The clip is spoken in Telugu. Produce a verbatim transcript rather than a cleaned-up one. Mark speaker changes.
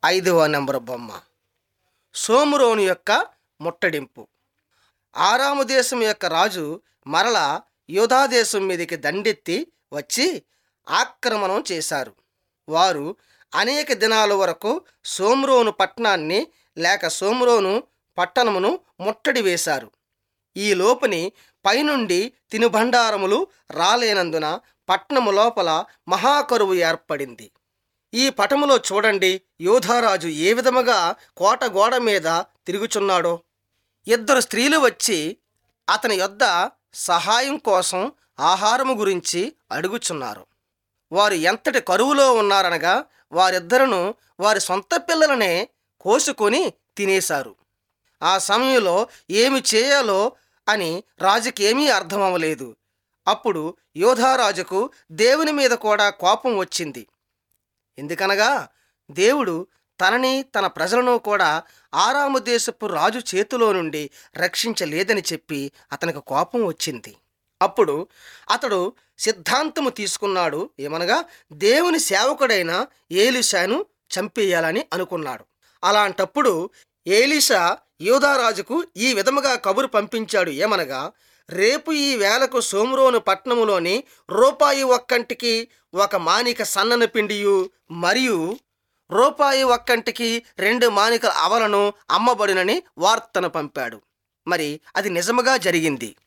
Speaker 1: ఐదవ నెంబరు బొమ్మ సోమ్రోను యొక్క ముట్టడింపు. ఆరాము దేశం యొక్క రాజు మరల యూదా దేశం మీదకి దండెత్తి వచ్చి ఆక్రమణం చేశారు. వారు అనేక దినాల వరకు సోమ్రోను పట్టణాన్ని లేక సోమ్రోను పట్టణమును ముట్టడి వేశారు. ఈ లోపుని పైనుండి తినుబండారములు రాలేనందున పట్టణము లోపల మహాకరువు ఏర్పడింది. ఈ పటములో చూడండి, యోధారాజు ఏ విధముగా కోట గోడ మీద తిరుగుచున్నాడో. ఇద్దరు స్త్రీలు వచ్చి అతని యొద్ద సహాయం కోసం ఆహారము గురించి అడుగుచున్నారు. వారు ఎంతటి కరువులో ఉన్నారనగా వారిద్దరును వారి సొంత పిల్లలనే కోసుకొని తినేశారు. ఆ సమయంలో ఏమి చేయాలో అని రాజుకేమీ అర్థమవలేదు. అప్పుడు యోధారాజుకు దేవుని మీద కూడా కోపం వచ్చింది. ఎందుకనగా దేవుడు తనని తన ప్రజలను కూడా ఆరాము దేశపు రాజు చేతిలో నుండి రక్షించలేదని చెప్పి అతనికి కోపం వచ్చింది. అప్పుడు అతడు సిద్ధాంతము తీసుకున్నాడు. ఏమనగా దేవుని సేవకుడైన ఏలీషాను చంపేయాలని అనుకున్నాడు. అలాంటప్పుడు ఏలీషా యూదారాజుకు ఈ విధముగా కబురు పంపించాడు. ఏమనగా, రేపు ఈ వేళకు సోమ్రోను పట్టణములోని రూపాయి ఒక్కంటికి ఒక మానిక సన్నన పిండియు మరియు రూపాయి ఒక్కంటికి రెండు మానికల అవలను అమ్మబడినని వార్తను పంపాడు. మరి అది నిజముగా జరిగింది.